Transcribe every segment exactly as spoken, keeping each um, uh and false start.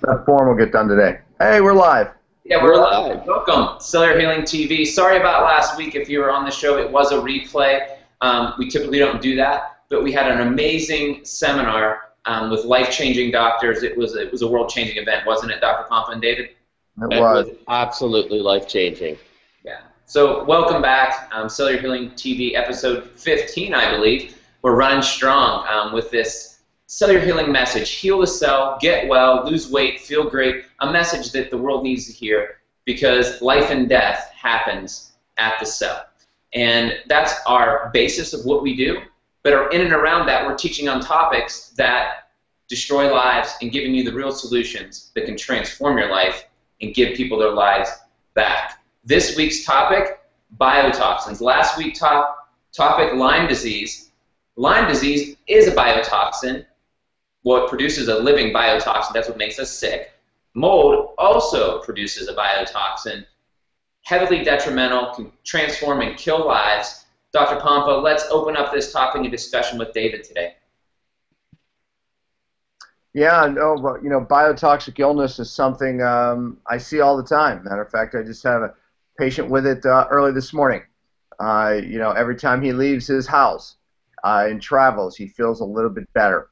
That form will get done today. Hey, we're live. Yeah, we're live. Welcome, Cellular Healing T V. Sorry about last week if you were on the show. It was a replay. Um, we typically don't do that, but we had an amazing seminar um, with life-changing doctors. It was it was a world-changing event, wasn't it, Doctor Pompa and David? It That was. was absolutely life-changing. Yeah. So welcome back, um, Cellular Healing T V, episode fifteen, I believe. We're running strong um, with this cellular healing message. Heal the cell, get well, lose weight, feel great. A message that the world needs to hear because life and death happens at the cell. And that's our basis of what we do. But in and around that, we're teaching on topics that destroy lives and giving you the real solutions that can transform your life and give people their lives back. This week's topic, biotoxins. Last week's top, topic, Lyme disease. Lyme disease is a biotoxin. Well, it produces a living biotoxin. That's what makes us sick. Mold also produces a biotoxin, heavily detrimental, can transform and kill lives. Doctor Pompa, let's open up this topic and discussion with David today. Yeah, no, but, you know, biotoxic illness is something um, I see all the time. Matter of fact, I just have a patient with it uh, early this morning. Uh, you know, every time he leaves his house uh, and travels, he feels a little bit better.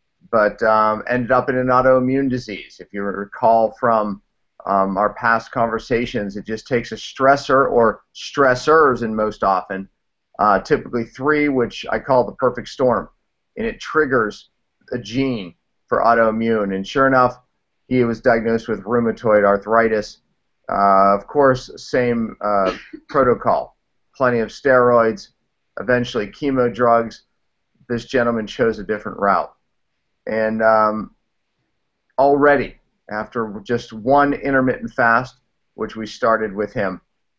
But um, ended up in an autoimmune disease. If you recall from um, our past conversations, it just takes a stressor or stressors, and most often, uh, typically three, which I call the perfect storm, and it triggers a gene for autoimmune. And sure enough, he was diagnosed with rheumatoid arthritis. Uh, of course, same uh, protocol, plenty of steroids, eventually chemo drugs. This gentleman chose a different route. And um, already, after just one intermittent fast, which we started with him,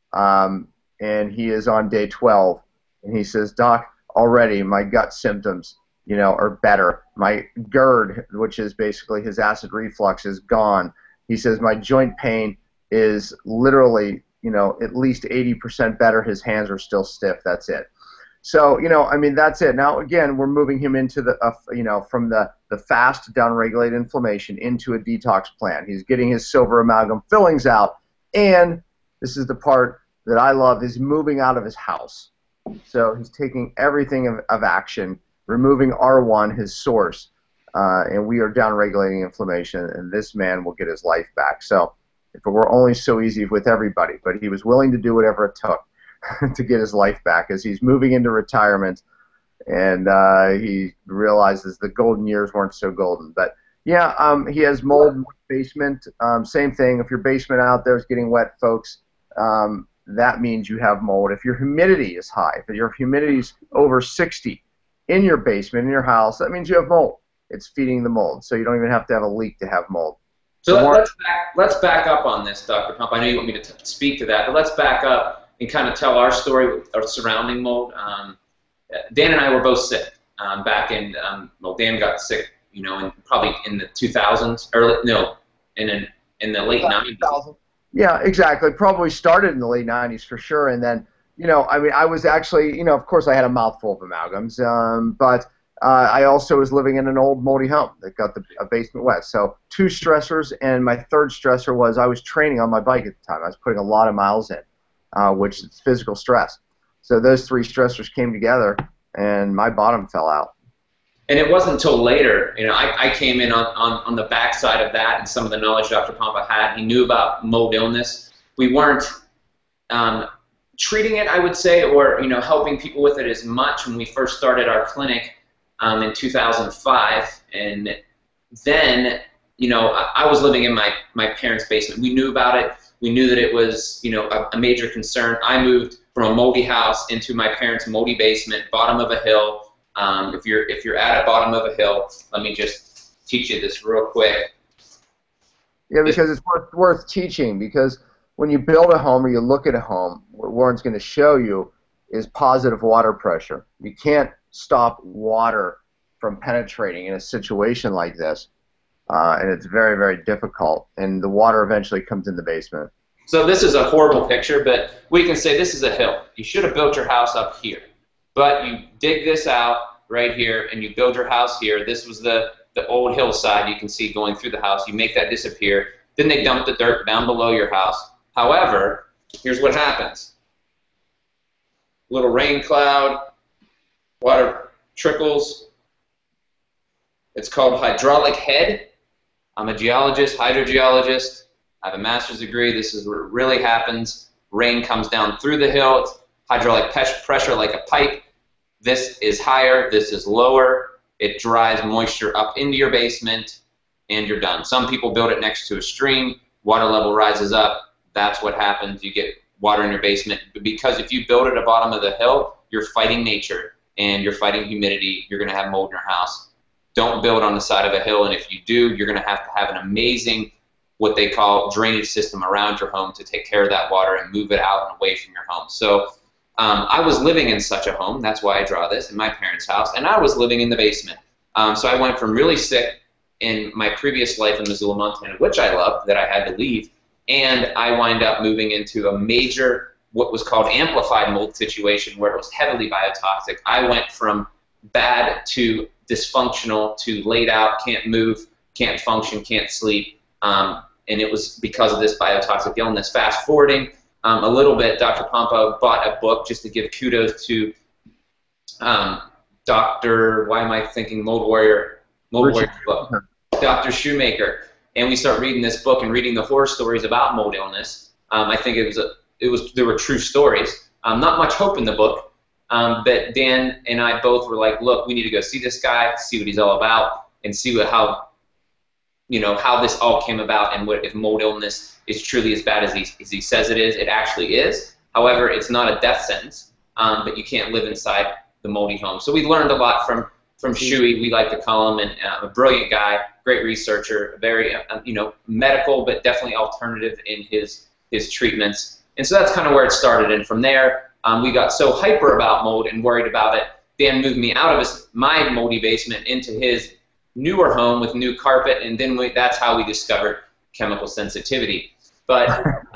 um, and he is on day twelve, and he says, Doc, already my gut symptoms, you know, are better. My GERD, which is basically his acid reflux, is gone. He says my joint pain is literally, you know, at least eighty percent better. His hands are still stiff. That's it. So, you know, I mean, that's it. Now, again, we're moving him into the, uh, you know, from the, the fast downregulate inflammation into a detox plan. He's getting his silver amalgam fillings out, and this is the part that I love, he's moving out of his house. So he's taking everything of, of action, removing R one, his source, uh, and we are downregulating inflammation, and this man will get his life back. So if it were only so easy with everybody, but he was willing to do whatever it took to get his life back as he's moving into retirement, and uh, he realizes the golden years weren't so golden. But yeah, um, he has mold in the basement. Um, same thing. If your basement out there is getting wet, folks, um, that means you have mold. If your humidity is high, if your humidity is over sixty in your basement, in your house, that means you have mold. It's feeding the mold, so you don't even have to have a leak to have mold. So let, let's back, let's back up on this, Doctor Pump. I know you want me to t speak to that, but let's back up and kind of tell our story with our surrounding mold. Um, Dan and I were both sick um, back in, um, well, Dan got sick, you know, in, probably in the two thousands, early, no, in, in, in the late nineties. Yeah, exactly. Probably started in the late nineties for sure, and then, you know, I mean, I was actually, you know, of course I had a mouthful of amalgams, um, but uh, I also was living in an old moldy home that got the a basement wet. So two stressors, and my third stressor was I was training on my bike at the time. I was putting a lot of miles in. Uh, which is physical stress. So those three stressors came together, and my bottom fell out. And it wasn't until later, you know, I, I came in on, on, on the backside of that and some of the knowledge Doctor Pompa had. He knew about mold illness. We weren't um, treating it, I would say, or, you know, helping people with it as much when we first started our clinic um, in two thousand five. And then, you know, I, I was living in my, my parents' basement. We knew about it. We knew that it was, you know, a, a major concern. I moved from a moldy house into my parents' moldy basement, bottom of a hill. Um, if you're if you're at a bottom of a hill, let me just teach you this real quick. Yeah, because it's worth, worth teaching. Because when you build a home or you look at a home, what Warren's going to show you is positive water pressure. You can't stop water from penetrating in a situation like this. Uh, and it's very, very difficult, and the water eventually comes in the basement. So this is a horrible picture, but we can say this is a hill. You should have built your house up here, but you dig this out right here, and you build your house here. This was the the old hillside you can see going through the house. You make that disappear. Then they dump the dirt down below your house. However, here's what happens. Little rain cloud, water trickles. It's called hydraulic head. I'm a geologist, hydrogeologist. I have a master's degree. This is what really happens. Rain comes down through the hill. It's hydraulic pressure like a pipe. This is higher. This is lower. It drives moisture up into your basement, and you're done. Some people build it next to a stream. Water level rises up. That's what happens. You get water in your basement. Because if you build at the bottom of the hill, you're fighting nature, and you're fighting humidity. You're going to have mold in your house. Don't build on the side of a hill, and if you do, you're going to have to have an amazing, what they call, drainage system around your home to take care of that water and move it out and away from your home. So um, I was living in such a home. That's why I draw this, in my parents' house, and I was living in the basement. Um, so I went from really sick in my previous life in Missoula, Montana, which I loved, that I had to leave, and I wind up moving into a major, what was called amplified mold situation, where it was heavily biotoxic. I went from bad to dysfunctional to laid out, can't move, can't function, can't sleep, um, and it was because of this biotoxic illness. Fast forwarding um, a little bit, Doctor Pompa bought a book, just to give kudos to um, Doctor Why am I thinking Mold Warrior? Mold Warrior book, Doctor Shoemaker, and we start reading this book and reading the horror stories about mold illness. Um, I think it was a, it was there were true stories. Um, not much hope in the book. Um, but Dan and I both were like, look, we need to go see this guy, see what he's all about, and see what, how, you know, how this all came about, and what if mold illness is truly as bad as he, as he says it is. It actually is. However, it's not a death sentence, um, but you can't live inside the moldy home. So we learned a lot from from Shuey. We like to call him, and uh, a brilliant guy, great researcher, very uh, you know, medical, but definitely alternative in his his treatments. And so that's kind of where it started, and from there. Um, we got so hyper about mold and worried about it. Dan moved me out of his, my moldy basement into his newer home with new carpet, and then we, that's how we discovered chemical sensitivity. But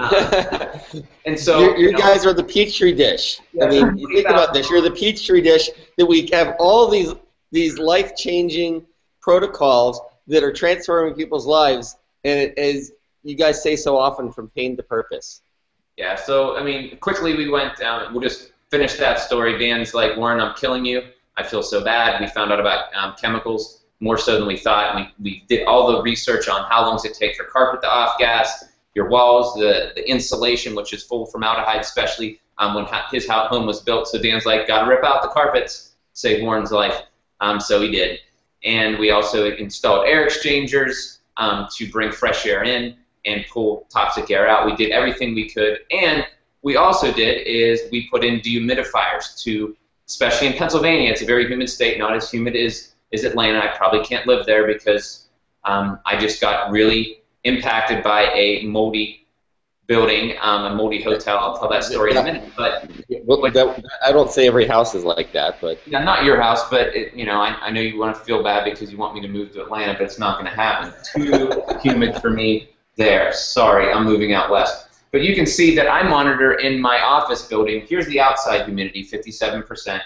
uh, and so you, you, you know, guys are the petri dish. Yeah, I mean, you think about this. You're the petri dish that we have all these these life-changing protocols that are transforming people's lives, and it is, you guys say so often, from pain to purpose. Yeah, so, I mean, quickly we went down, we'll just finish that story. Dan's like, Warren, I'm killing you. I feel so bad. We found out about um, chemicals more so than we thought. We, we did all the research on how long does it take for carpet to off-gas, your walls, the, the insulation, which is full of formaldehyde, especially um, when his home was built. So Dan's like, got to rip out the carpets, save Warren's life. Um, so he did. And we also installed air exchangers um, to bring fresh air in and pull toxic air out. We did everything we could, and we also did is we put in dehumidifiers to, especially in Pennsylvania, it's a very humid state, not as humid as, as Atlanta. I probably can't live there because um, I just got really impacted by a moldy building, um, a moldy hotel. I'll tell that story in a minute. But, well, that, I don't say every house is like that, but yeah, not your house, but it, you know, I, I know you want to feel bad because you want me to move to Atlanta, but it's not going to happen. Too humid for me. There, sorry, I'm moving out west. But you can see that I monitor in my office building. Here's the outside humidity, fifty-seven percent.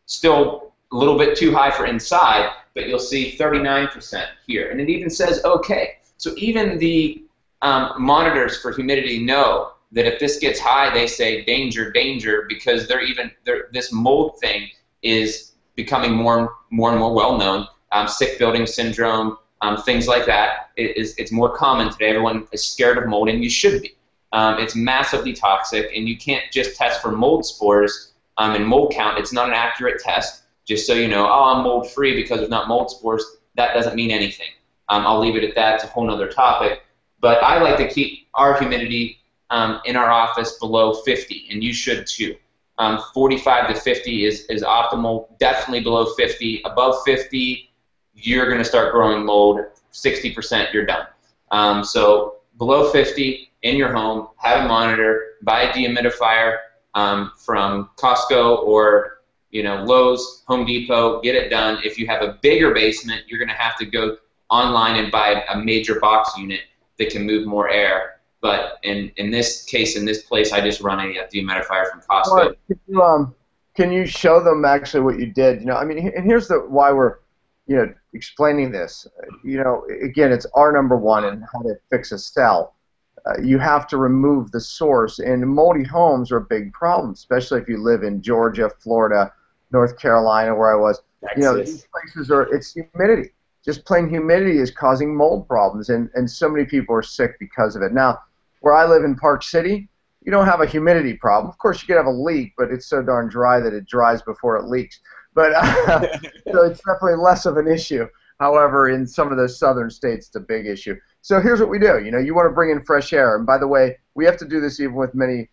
Still a little bit too high for inside, but you'll see thirty-nine percent here. And it even says okay. So even the um, monitors for humidity know that if this gets high, they say danger, danger, because they're even they're, this mold thing is becoming more, more and more well known. Um, sick building syndrome. Um, things like that. It is, it's more common today. Everyone is scared of mold, and you should be. Um, it's massively toxic, and you can't just test for mold spores um, and mold count. It's not an accurate test. Just so you know, oh, I'm mold-free because there's not mold spores. That doesn't mean anything. Um, I'll leave it at that. It's a whole other topic. But I like to keep our humidity um, in our office below fifty, and you should too. Um, forty-five to fifty is, is optimal. Definitely below fifty. Above fifty, you're going to start growing mold. sixty percent, you're done. Um, so below fifty in your home, have a monitor, buy a dehumidifier um, from Costco or you know Lowe's, Home Depot, get it done. If you have a bigger basement, you're going to have to go online and buy a major box unit that can move more air. But in, in this case, in this place, I just run a, a dehumidifier from Costco. Well, can you, um, can you show them actually what you did? You know, I mean, and here's the why we're you know, explaining this. You know, again, it's our number one in how to fix a cell. Uh, you have to remove the source, and moldy homes are a big problem, especially if you live in Georgia, Florida, North Carolina, where I was. Texas. You know, these places are, it's humidity. Just plain humidity is causing mold problems, and, and so many people are sick because of it. Now, where I live in Park City, you don't have a humidity problem. Of course, you could have a leak, but it's so darn dry that it dries before it leaks. But uh, so it's definitely less of an issue. However, in some of those southern states, it's a big issue. So here's what we do. You know, you want to bring in fresh air. And by the way, we have to do this even with many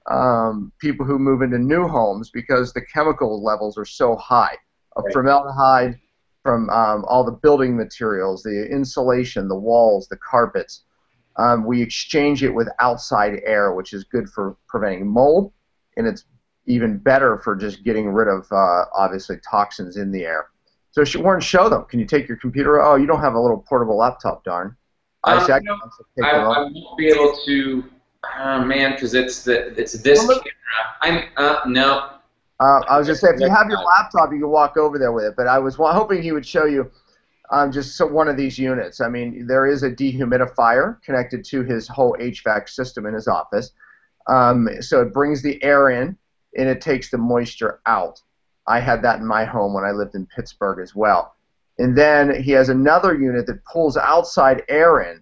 um, people who move into new homes because the chemical levels are so high of Right. formaldehyde from um, all the building materials, the insulation, the walls, the carpets. Um, we exchange it with outside air, which is good for preventing mold, and it's even better for just getting rid of, uh, obviously, toxins in the air. So, Warren, show them. Can you take your computer? Oh, you don't have a little portable laptop, darn. Um, I, you know, I, I won't be able to, oh, man, because it's the it's this Well, look- camera. I'm uh, no. Uh, I was just saying, if you have your laptop, you can walk over there with it. But I was wa- hoping he would show you um, just so one of these units. I mean, there is a dehumidifier connected to his whole H V A C system in his office. Um, so it brings the air in, and it takes the moisture out. I had that in my home when I lived in Pittsburgh as well. And then he has another unit that pulls outside air in,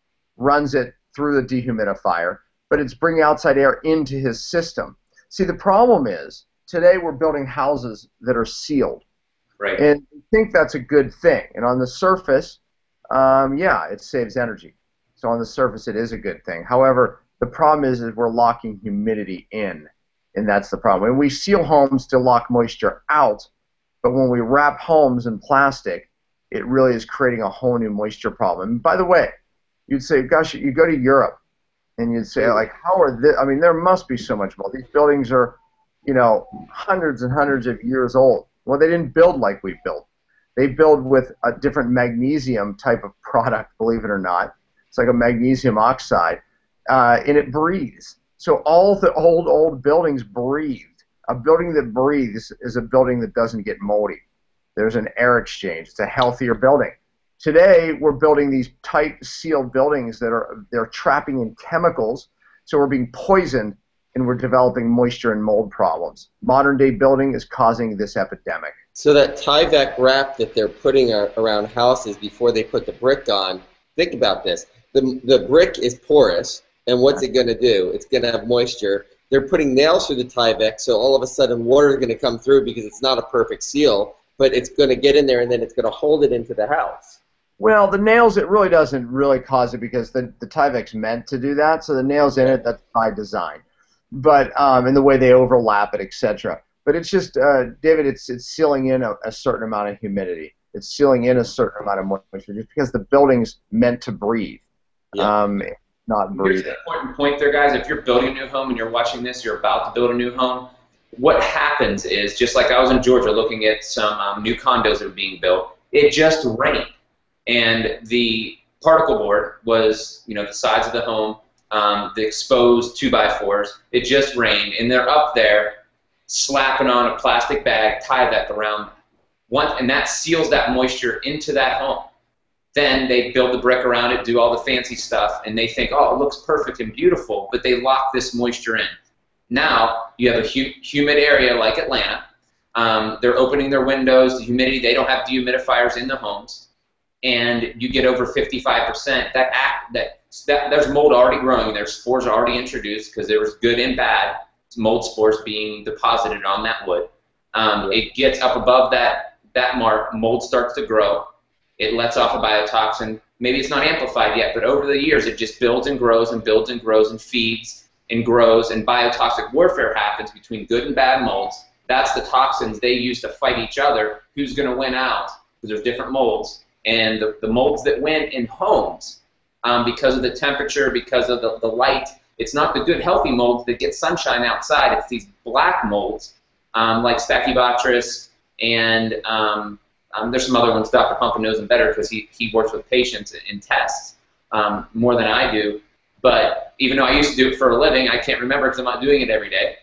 runs it through the dehumidifier, but it's bringing outside air into his system. See, the problem is, today we're building houses that are sealed. Right. And I think that's a good thing. And on the surface, um, yeah, it saves energy. So on the surface, it is a good thing. However, the problem is, is we're locking humidity in, and that's the problem. And we seal homes to lock moisture out, but when we wrap homes in plastic, it really is creating a whole new moisture problem. And by the way, you'd say, gosh, you go to Europe, and you'd say, like, how are this? I mean, there must be so much mold. These buildings are, you know, hundreds and hundreds of years old. Well, they didn't build like we built. They build with a different magnesium type of product, believe it or not. It's like a magnesium oxide, uh, and it breathes. So all the old, old buildings breathed. A building that breathes is a building that doesn't get moldy. There's an air exchange. It's a healthier building. Today, we're building these tight, sealed buildings that are they're trapping in chemicals, so we're being poisoned, and we're developing moisture and mold problems. Modern day building is causing this epidemic. So that Tyvek wrap that they're putting ar- around houses before they put the brick on, think about this. The, the brick is porous, and what's it going to do? It's going to have moisture. They're putting nails through the Tyvek, so all of a sudden water is going to come through because it's not a perfect seal, but it's going to get in there and then it's going to hold it into the house. Well, the nails, it really doesn't really cause it because the, the Tyvek's meant to do that, so the nails in it, that's by design. But um, in the way they overlap it, et cetera. But it's just, uh, David, it's it's sealing in a, a certain amount of humidity. It's sealing in a certain amount of moisture just because the building's meant to breathe, Yeah. um, not Here's breathing. an important point there, guys. If you're building a new home and you're watching this, you're about to build a new home, what happens is, just like I was in Georgia looking at some um, new condos that were being built, it just rained. And the particle board was, you know, the sides of the home, um, the exposed two by fours, it just rained. And they're up there slapping on a plastic bag, Tyvek around one, and that seals that moisture into that home. Then they build the brick around it, do all the fancy stuff, and they think, oh, it looks perfect and beautiful, but they lock this moisture in. Now you have a hu humid area like Atlanta. Um, they're opening their windows, the humidity, they don't have dehumidifiers in the homes, and you get over fifty-five percent. That, act, that, that There's mold already growing, there's spores already introduced because there was good and bad mold spores being deposited on that wood. Um, it gets up above that, that mark, mold starts to grow. It lets off a biotoxin. Maybe it's not amplified yet, but over the years it just builds and grows and builds and grows and feeds and grows, and biotoxic warfare happens between good and bad molds. That's the toxins they use to fight each other. Who's going to win out? Because there's different molds. And the, the molds that win in homes, um, because of the temperature, because of the, the light, it's not the good, healthy molds that get sunshine outside. It's these black molds, um, like Stachybotrys, and um, um, there's some other ones. Doctor Pumpkin knows them better because he, he works with patients in tests um, more than I do. But even though I used to do it for a living, I can't remember because I'm not doing it every day.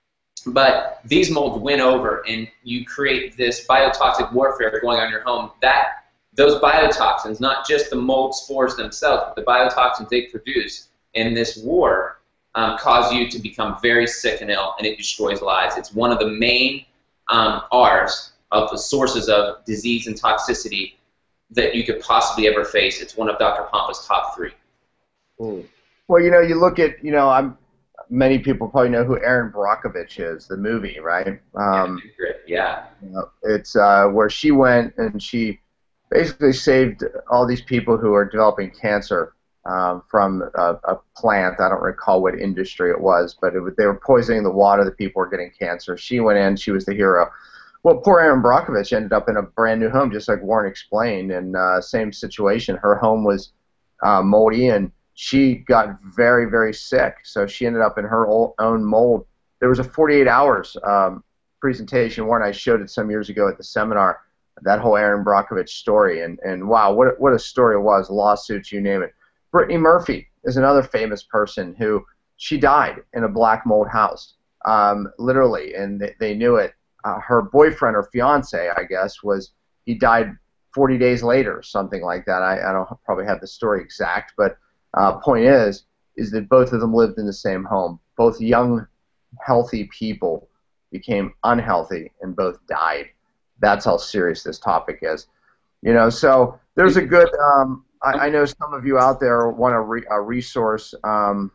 But these molds win over, and you create this biotoxic warfare going on in your home. That those biotoxins, not just the mold spores themselves, but the biotoxins they produce in this war, um, cause you to become very sick and ill, and it destroys lives. It's one of the main um, R's of the sources of disease and toxicity that you could possibly ever face. It's one of Doctor Pompa's top three. Mm. Well, you know, you look at, you know, I'm many people probably know who Erin Brockovich is, the movie, right? Um, yeah. You know, it's uh, where she went and she basically saved all these people who are developing cancer um, from a, a plant. I don't recall what industry it was, but it was, they were poisoning the water. The people were getting cancer. She went in. She was the hero. Well, poor Erin Brockovich ended up in a brand new home, just like Warren explained, and uh, same situation. Her home was uh, moldy, and she got very, very sick, so she ended up in her own mold. There was a forty-eight hours um, presentation, Warren, I showed it some years ago at the seminar, that whole Erin Brockovich story, and, and wow, what a, what a story it was, lawsuits, you name it. Brittany Murphy is another famous person who, she died in a black mold house, um, literally, and they, they knew it. Uh, her boyfriend or fiance, I guess, was, he died forty days later, something like that. I, I don't probably have the story exact, but Uh, point is, is that both of them lived in the same home. Both young, healthy people became unhealthy and both died. That's how serious this topic is. You know, so there's a good, um, I, I know some of you out there want a, re, a resource, um,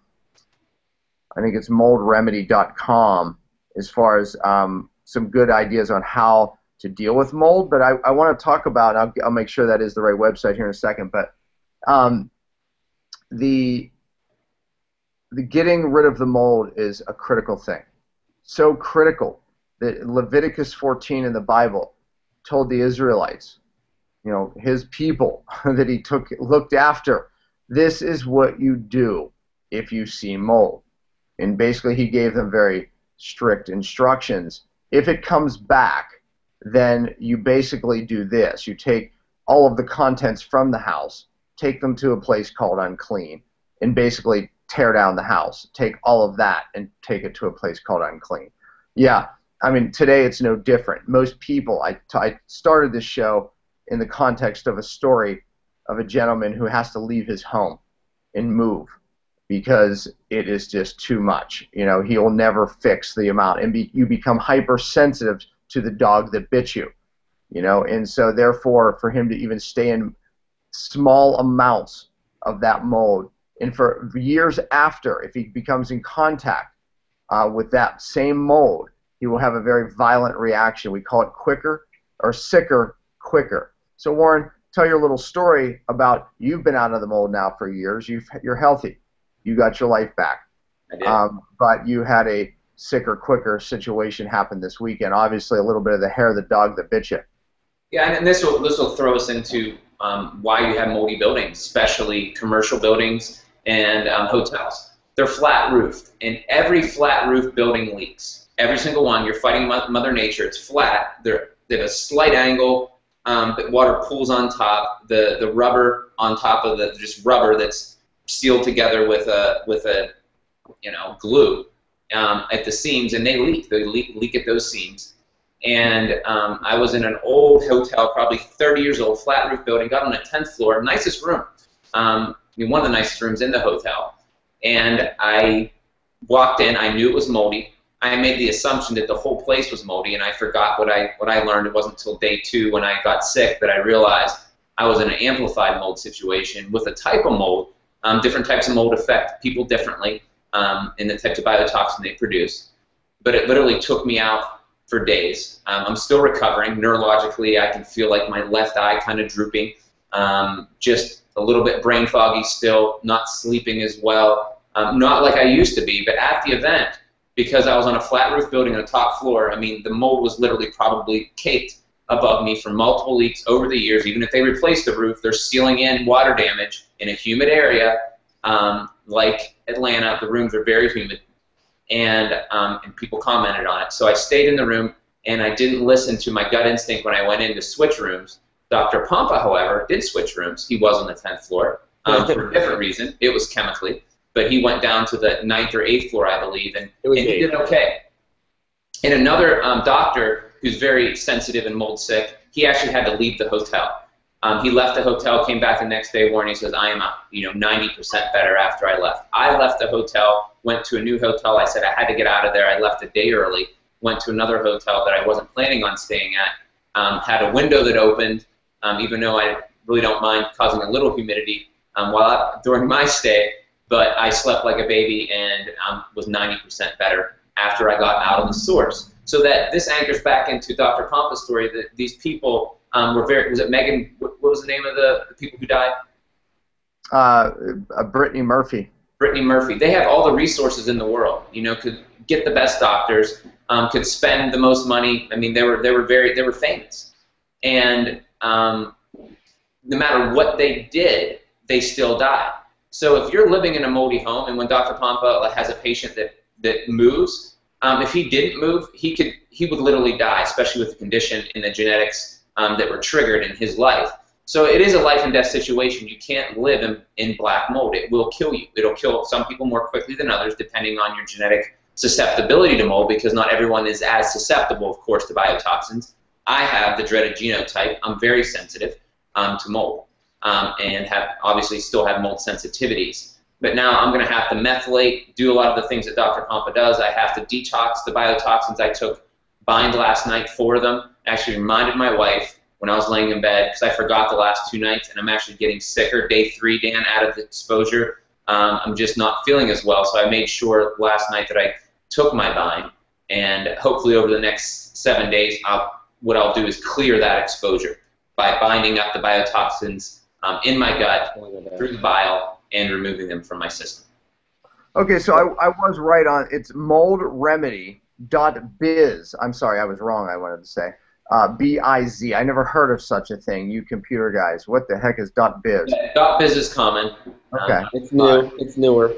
I think it's mold remedy dot com, as far as um, some good ideas on how to deal with mold, but I, I want to talk about, I'll, I'll make sure that is the right website here in a second, but um, The, the getting rid of the mold is a critical thing. So critical that Leviticus fourteen in the Bible told the Israelites, you know, his people that he took looked after, this is what you do if you see mold. And basically he gave them very strict instructions. If it comes back, then you basically do this. You take all of the contents from the house, take them to a place called unclean, and basically tear down the house. Take all of that and take it to a place called unclean. Yeah, I mean, today it's no different. Most people, I, I started this show in the context of a story of a gentleman who has to leave his home and move because it is just too much. You know, he will never fix the amount, and be, you become hypersensitive to the dog that bit you. You know, and so therefore, for him to even stay in small amounts of that mold, and for years after, if he becomes in contact uh, with that same mold, he will have a very violent reaction. We call it quicker or sicker quicker. So Warren, tell your little story about, you've been out of the mold now for years. You've, you're healthy. You got your life back. I did. Um, but you had a sicker quicker situation happen this weekend. Obviously a little bit of the hair of the dog that bit you. Yeah, and this will, this will throw us into Um, why you have moldy buildings, especially commercial buildings and um, hotels. They're flat roofed, and every flat roof building leaks. Every single one. You're fighting Mother Nature. It's flat. They're, they have a slight angle, um, but water pools on top. The the rubber on top of the just rubber that's sealed together with a with a you know glue um, at the seams, and they leak. They leak leak at those seams. And um, I was in an old hotel, probably thirty years old, flat roof building, got on the tenth floor, nicest room, um, I mean, one of the nicest rooms in the hotel. And I walked in, I knew it was moldy. I made the assumption that the whole place was moldy, and I forgot what I, what I learned. It wasn't until day two when I got sick that I realized I was in an amplified mold situation with a type of mold. Um, different types of mold affect people differently um, in the types of biotoxin they produce. But it literally took me out for days. Um, I'm still recovering. Neurologically, I can feel like my left eye kind of drooping, um, just a little bit brain foggy still, not sleeping as well, um, not like I used to be. But at the event, because I was on a flat roof building on the top floor, I mean, the mold was literally probably caked above me from multiple leaks over the years. Even if they replaced the roof, they're sealing in water damage in a humid area um, like Atlanta. The rooms are very humid. And, um, and people commented on it. So I stayed in the room, and I didn't listen to my gut instinct when I went in to switch rooms. Doctor Pompa, however, did switch rooms. He was on the tenth floor um, for a different reason. It was chemically. But he went down to the ninth or eighth floor, I believe, and, and he did okay. And another um, doctor who's very sensitive and mold sick, he actually had to leave the hotel. Um, he left the hotel, came back the next day, Warren. He says, I am, uh, you know, ninety percent better after I left. I left the hotel, went to a new hotel. I said I had to get out of there. I left a day early, went to another hotel that I wasn't planning on staying at, um, had a window that opened, um, even though I really don't mind causing a little humidity um, while I, during my stay, but I slept like a baby and um, was ninety percent better after I got out of the source. So that this anchors back into Doctor Pompa's story that these people um, were very, was it Megan, what was the name of the, the people who died? Uh, uh, Brittany Murphy. Brittany Murphy. They have all the resources in the world, you know, could get the best doctors, um, could spend the most money. I mean, they were, they were very, they were famous. And um, no matter what they did, they still died. So if you're living in a moldy home, and when Doctor Pompa has a patient that, that moves, um, if he didn't move, he could he would literally die, especially with the condition and the genetics um, that were triggered in his life. So it is a life and death situation. You can't live in, in black mold. It will kill you. It'll kill some people more quickly than others, depending on your genetic susceptibility to mold, because not everyone is as susceptible, of course, to biotoxins. I have the dreaded genotype. I'm very sensitive um, to mold. Um, and have obviously still have mold sensitivities. But now I'm going to have to methylate, do a lot of the things that Doctor Pompa does. I have to detox the biotoxins. I took Bind last night for them. I actually reminded my wife when I was laying in bed, because I forgot the last two nights, and I'm actually getting sicker. Day three, Dan, out of the exposure, um, I'm just not feeling as well. So I made sure last night that I took my Bind, and hopefully over the next seven days, I'll, what I'll do is clear that exposure by binding up the biotoxins Um, in my gut, through the bile, and removing them from my system. Okay, so I, I was right on. It's mold remedy dot biz. I'm sorry, I was wrong, I wanted to say. Uh, B I Z. I never heard of such a thing, you computer guys. What the heck is .biz? Yeah, .biz is common. Okay. Um, It's new. It's newer.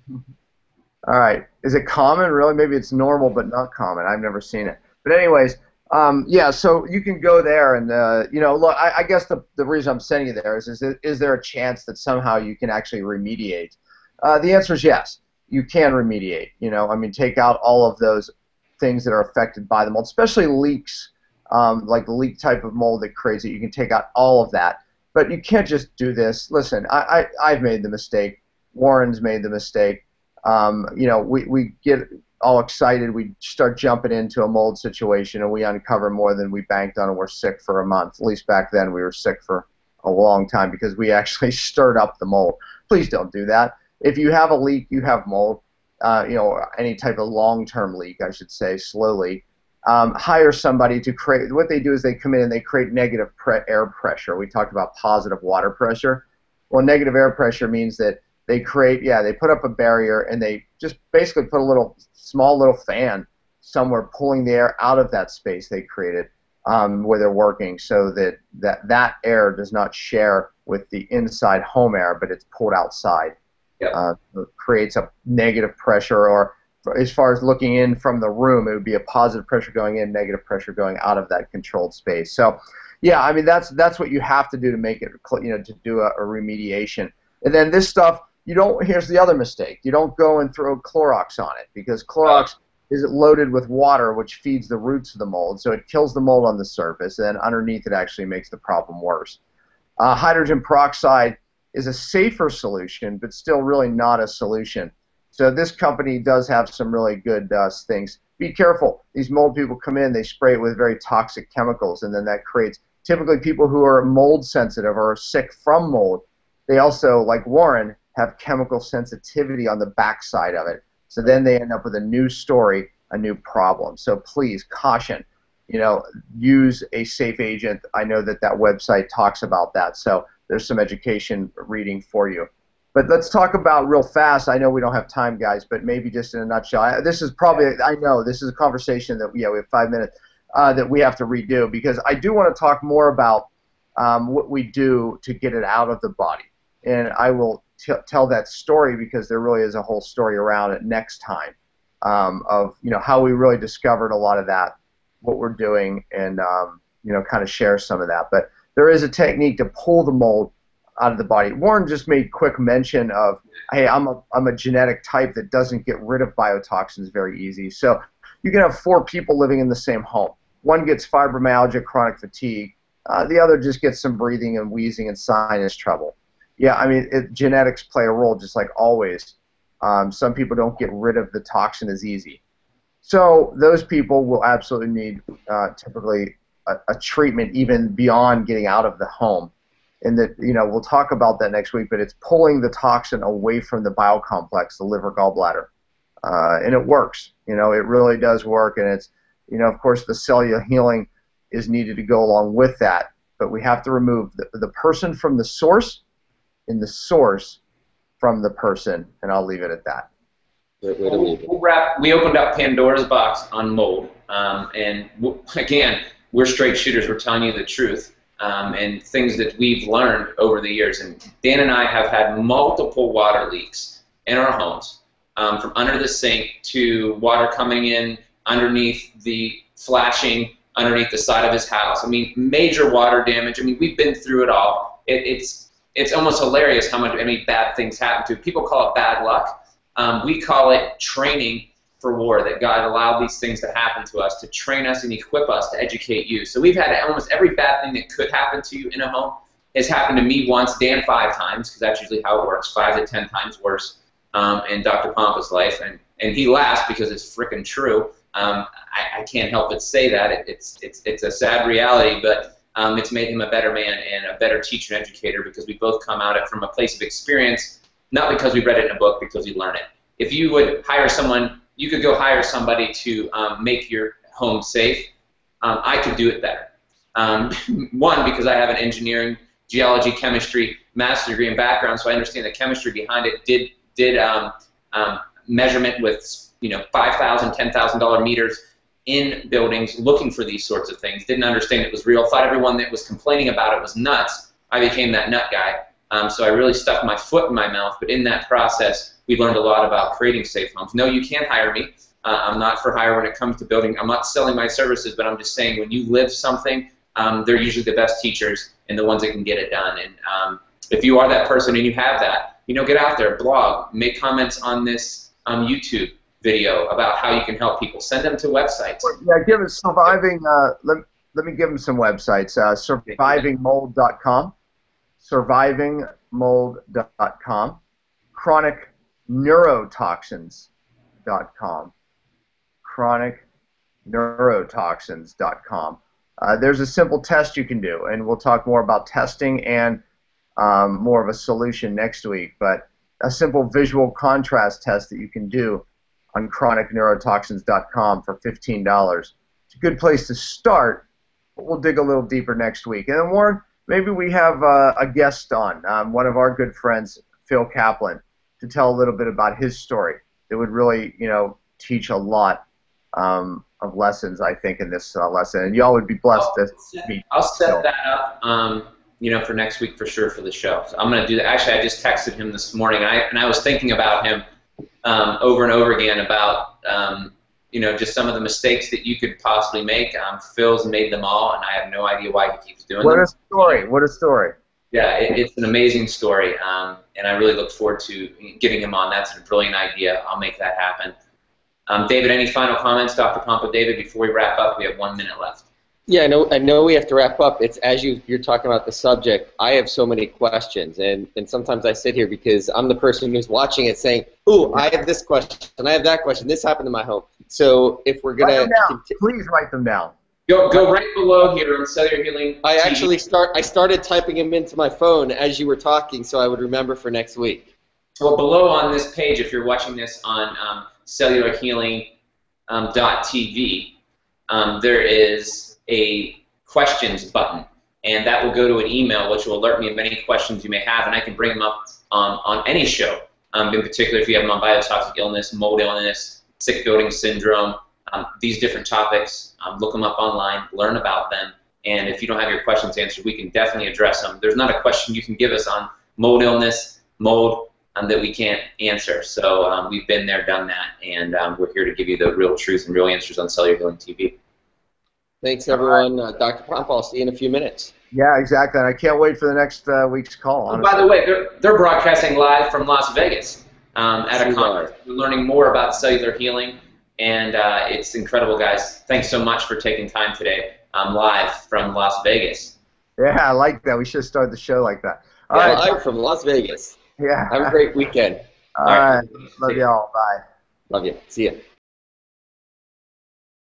All right. Is it common? Really? Maybe it's normal but not common. I've never seen it. But anyways, Um, yeah, so you can go there and, uh, you know, look, I, I guess the, the reason I'm sending you there is, is, is there a chance that somehow you can actually remediate? Uh, the answer is yes, you can remediate, you know, I mean, take out all of those things that are affected by the mold, especially leaks, um, like the leak type of mold that creates it. You can take out all of that, but you can't just do this. Listen, I, I, I've made the mistake. Warren's made the mistake. Um, you know, we, we get all excited, we start jumping into a mold situation, and we uncover more than we banked on, and we're sick for a month. At least back then we were sick for a long time because we actually stirred up the mold. Please don't do that. If you have a leak, you have mold, uh, you know, any type of long-term leak, I should say, slowly. Um, hire somebody to create. What they do is they come in and they create negative pre air pressure. We talked about positive water pressure. Well, negative air pressure means that they create, yeah, they put up a barrier, and they just basically put a little small little fan somewhere pulling the air out of that space they created um, where they're working, so that, that that air does not share with the inside home air, but it's pulled outside. Yep. Uh, it creates a negative pressure, or as far as looking in from the room, it would be a positive pressure going in, negative pressure going out of that controlled space. So, yeah, I mean, that's that's what you have to do to make it, you know, to do a, a remediation. And then this stuff, you don't, here's the other mistake. You don't go and throw Clorox on it, because Clorox is loaded with water, which feeds the roots of the mold, so it kills the mold on the surface, and then underneath it actually makes the problem worse. Uh, hydrogen peroxide is a safer solution, but still really not a solution. So this company does have some really good uh, things. Be careful. These mold people come in, they spray it with very toxic chemicals, and then that creates, typically people who are mold sensitive or are sick from mold, they also, like Warren, have chemical sensitivity on the backside of it. So then they end up with a new story, a new problem. So please, caution, you know, use a safe agent. I know that that website talks about that, so there's some education reading for you. But let's talk about real fast. I know we don't have time, guys, but maybe just in a nutshell. I, this is probably, I know, this is a conversation that, yeah, we have five minutes, uh, that we have to redo, because I do want to talk more about um, what we do to get it out of the body. And I will t tell that story, because there really is a whole story around it next time, um, of, you know, how we really discovered a lot of that, what we're doing, and, um, you know, kind of share some of that. But there is a technique to pull the mold out of the body. Warren just made quick mention of, hey, I'm a, I'm a genetic type that doesn't get rid of biotoxins very easy. So you can have four people living in the same home. One gets fibromyalgia, chronic fatigue. Uh, the other just gets some breathing and wheezing and sinus trouble. Yeah, I mean, it, genetics play a role just like always. Um, some people don't get rid of the toxin as easy. So those people will absolutely need uh, typically a, a treatment even beyond getting out of the home. And that, you know, we'll talk about that next week, but it's pulling the toxin away from the bile complex, the liver, gallbladder. Uh, and it works. You know, it really does work. And it's, you know, of course, the cellular healing is needed to go along with that. But we have to remove the, the person from the source and the source from the person. And I'll leave it at that. We'll, we'll wrap, we opened up Pandora's box on mold. Um, and w again, we're straight shooters. We're telling you the truth. Um, and things that we've learned over the years. And Dan and I have had multiple water leaks in our homes, um, from under the sink to water coming in underneath the flashing underneath the side of his house. I mean, major water damage. I mean, we've been through it all. It, it's it's almost hilarious how much many bad things happen to. People call it bad luck. Um, we call it training for war, that God allowed these things to happen to us, to train us and equip us to educate you. So we've had almost every bad thing that could happen to you in a home has happened to me once, Dan five times, because that's usually how it works, five to ten times worse um, in Doctor Pompa's life. And, and he laughs because it's freaking true. Um, I, I can't help but say that. It, it's, it's, it's a sad reality, but um, it's made him a better man and a better teacher and educator, because we both come at it from a place of experience, not because we read it in a book, because we learn it. If you would hire someone, you could go hire somebody to um, make your home safe. Um, I could do it better. Um, one, because I have an engineering, geology, chemistry, master's degree and background, so I understand the chemistry behind it. Did did um, um, measurement with you know five thousand, ten thousand dollar meters in buildings, looking for these sorts of things. Didn't understand it was real. Thought everyone that was complaining about it was nuts. I became that nut guy. Um, so I really stuck my foot in my mouth. But in that process, we learned a lot about creating safe homes. No, you can't hire me. Uh, I'm not for hire when it comes to building. I'm not selling my services, but I'm just saying when you live something, um, they're usually the best teachers and the ones that can get it done. And um, if you are that person and you have that, you know, get out there, blog, make comments on this um, YouTube video about how you can help people. Send them to websites. Yeah, give us surviving. Uh, let, let me give them some websites. Uh, surviving mold dot com, surviving mold dot com, chronic neurotoxins dot com, chronic neurotoxins dot com. Uh, there's a simple test you can do, and we'll talk more about testing and um, more of a solution next week, but a simple visual contrast test that you can do on chronic neurotoxins dot com for fifteen dollars. It's a good place to start, but we'll dig a little deeper next week. And then, Warren, maybe we have uh, a guest on, um, one of our good friends, Phil Kaplan, to tell a little bit about his story. It would really, you know, teach a lot um, of lessons, I think, in this uh, lesson. And y'all would be blessed I'll to set, meet I'll set Phil. that up, um, you know, for next week for sure for the show. So I'm going to do that. Actually, I just texted him this morning, I, and I was thinking about him um, over and over again about, um, you know, just some of the mistakes that you could possibly make. Um, Phil's made them all, and I have no idea why he keeps doing What them. a story. What a story. Yeah, it, it's an amazing story, um, and I really look forward to getting him on. That's a brilliant idea. I'll make that happen. Um, David, any final comments, Doctor Pompa? David, before we wrap up, we have one minute left. Yeah, I know. I know we have to wrap up. It's as you you're talking about the subject. I have so many questions, and and sometimes I sit here because I'm the person who's watching it, saying, "Ooh, I have this question, and I have that question. This happened in my home." So if we're gonna, Write them down. Please write them down. Go go right below here on Cellular Healing I T V. actually start. I started typing them into my phone as you were talking, so I would remember for next week. Well, below on this page, if you're watching this on um, cellular healing dot T V, um, there is a questions button, and that will go to an email which will alert me of any questions you may have, and I can bring them up um, on any show. Um, in particular, if you have them on biotoxic illness, mold illness, sick building syndrome, um, these different topics, um, look them up online, learn about them, and if you don't have your questions answered, we can definitely address them. There's not a question you can give us on mold illness, mold, um, that we can't answer. So um, we've been there, done that, and um, we're here to give you the real truth and real answers on Cellular Healing T V. Thanks, everyone. Uh, Doctor Pompa, I'll see you in a few minutes. Yeah, exactly. And I can't wait for the next uh, week's call. Oh, Honestly. by the way, they're, they're broadcasting live from Las Vegas um, at a See conference. We're learning more about cellular healing, and uh, it's incredible, guys. Thanks so much for taking time today um, live from Las Vegas. Yeah, I like that. We should start the show like that. All yeah, right. live from Las Vegas. Yeah. Have a great weekend. All right. Take Love care. y'all. Bye. Love you. See you.